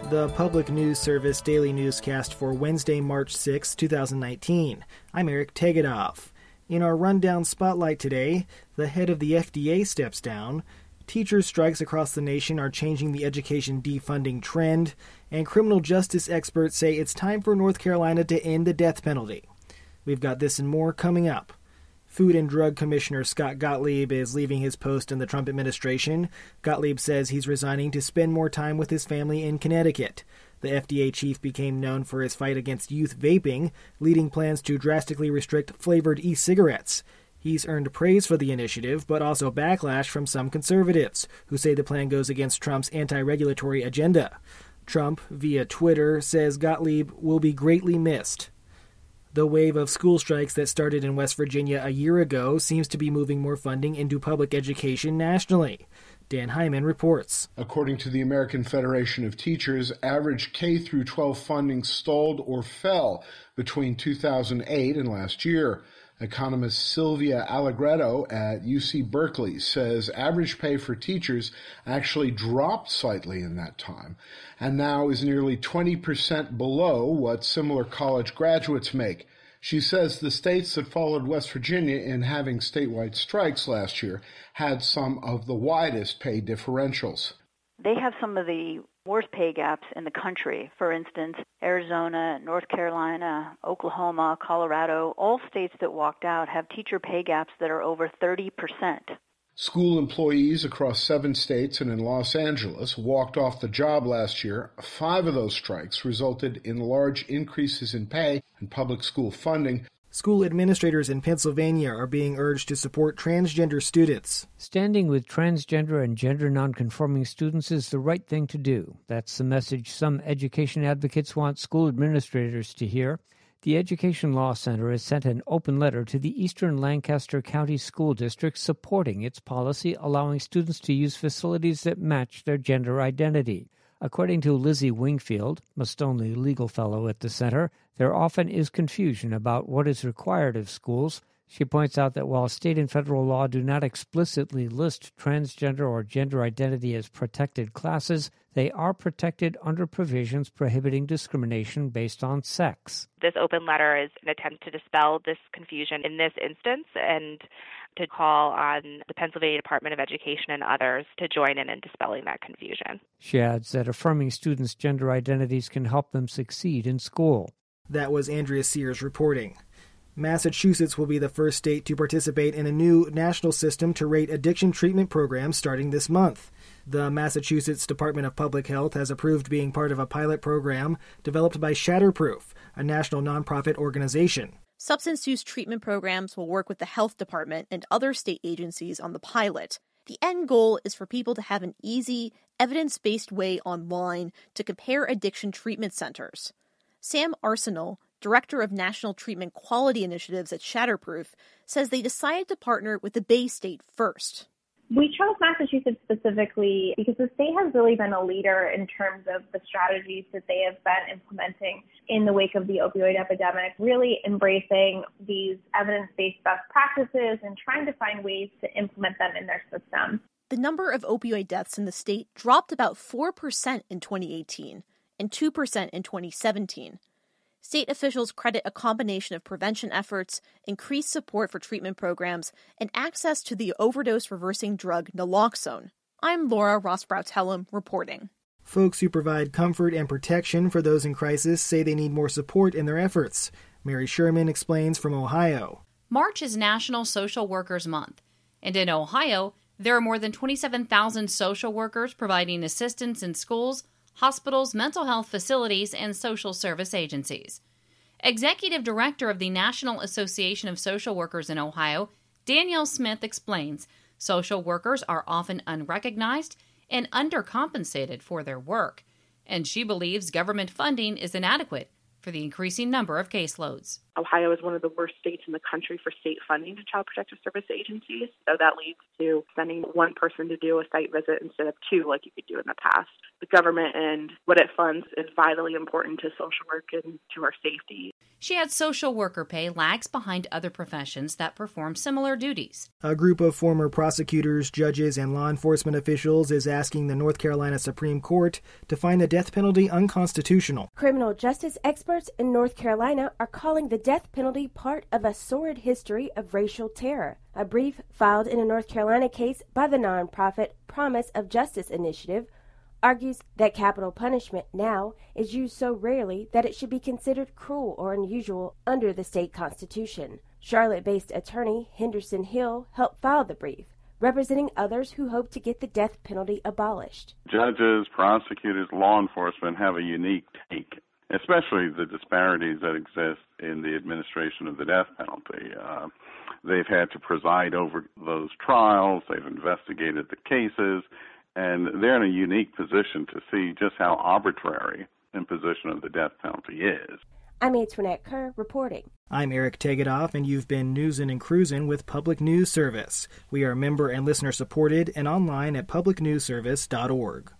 the public news service daily newscast for Wednesday, March 6, 2019. I'm Eric Tegedoff. In our rundown spotlight today, the head of the FDA steps down, teachers' strikes across the nation are changing the education defunding trend, and criminal justice experts say it's time for North Carolina to end the death penalty. We've got this and more coming up. Food and Drug Commissioner Scott Gottlieb is leaving his post in the Trump administration. Gottlieb says he's resigning to spend more time with his family in Connecticut. The FDA chief became known for his fight against youth vaping, leading plans to drastically restrict flavored e-cigarettes. He's earned praise for the initiative, but also backlash from some conservatives, who say the plan goes against Trump's anti-regulatory agenda. Trump, via Twitter, says Gottlieb will be greatly missed. The wave of school strikes that started in West Virginia a year ago seems to be moving more funding into public education nationally. Dan Hyman reports. According to the American Federation of Teachers, average K-12 funding stalled or fell between 2008 and last year. Economist Sylvia Allegretto at UC Berkeley says average pay for teachers actually dropped slightly in that time, and now is nearly 20% below what similar college graduates make. She says the states that followed West Virginia in having statewide strikes last year had some of the widest pay differentials. They have some of the worst pay gaps in the country. For instance, Arizona, North Carolina, Oklahoma, Colorado, all states that walked out have teacher pay gaps that are over 30%. School employees across 7 states and in Los Angeles walked off the job last year. 5 of those strikes resulted in large increases in pay and public school funding. School administrators in Pennsylvania are being urged to support transgender students. Standing with transgender and gender nonconforming students is the right thing to do. That's the message some education advocates want school administrators to hear. The Education Law Center has sent an open letter to the Eastern Lancaster County School District supporting its policy allowing students to use facilities that match their gender identity. According to Lizzie Wingfield, a Stoneley legal fellow at the center, there often is confusion about what is required of schools. She points out that while state and federal law do not explicitly list transgender or gender identity as protected classes, they are protected under provisions prohibiting discrimination based on sex. This open letter is an attempt to dispel this confusion in this instance and to call on the Pennsylvania Department of Education and others to join in dispelling that confusion. She adds that affirming students' gender identities can help them succeed in school. That was Andrea Sears reporting. Massachusetts will be the first state to participate in a new national system to rate addiction treatment programs starting this month. The Massachusetts Department of Public Health has approved being part of a pilot program developed by Shatterproof, a national nonprofit organization. Substance use treatment programs will work with the health department and other state agencies on the pilot. The end goal is for people to have an easy, evidence-based way online to compare addiction treatment centers. Sam Arsenal, Director of National Treatment Quality Initiatives at Shatterproof, says they decided to partner with the Bay State first. We chose Massachusetts specifically because the state has really been a leader in terms of the strategies that they have been implementing in the wake of the opioid epidemic, really embracing these evidence-based best practices and trying to find ways to implement them in their system. The number of opioid deaths in the state dropped about 4% in 2018 and 2% in 2017. State officials credit a combination of prevention efforts, increased support for treatment programs, and access to the overdose-reversing drug naloxone. I'm Laura Rosbrow-Tellem reporting. Folks who provide comfort and protection for those in crisis say they need more support in their efforts. Mary Sherman explains from Ohio. March is National Social Workers Month, and in Ohio, there are more than 27,000 social workers providing assistance in schools, hospitals, mental health facilities, and social service agencies. Executive Director of the National Association of Social Workers in Ohio, Danielle Smith, explains social workers are often unrecognized and undercompensated for their work, and she believes government funding is inadequate for the increasing number of caseloads. Ohio is one of the worst states in the country for state funding to Child Protective Service agencies, so that leads to sending one person to do a site visit instead of two like you could do in the past. The government and what it funds is vitally important to social work and to our safety. She adds social worker pay lags behind other professions that perform similar duties. A group of former prosecutors, judges, and law enforcement officials is asking the North Carolina Supreme Court to find the death penalty unconstitutional. Criminal justice experts in North Carolina are calling the death penalty part of a sordid history of racial terror. A brief filed in a North Carolina case by the nonprofit Promise of Justice Initiative argues that capital punishment now is used so rarely that it should be considered cruel or unusual under the state constitution. Charlotte-based attorney Henderson Hill helped file the brief, representing others who hope to get the death penalty abolished. Judges, prosecutors, law enforcement have a unique take, especially the disparities that exist in the administration of the death penalty. They've had to preside over those trials, they've investigated the cases, and they're in a unique position to see just how arbitrary imposition of the death penalty is. I'm Antoinette Kerr reporting. I'm Eric Tegedoff, and you've been Newsin' and Cruisin' with Public News Service. We are member and listener supported and online at publicnewsservice.org.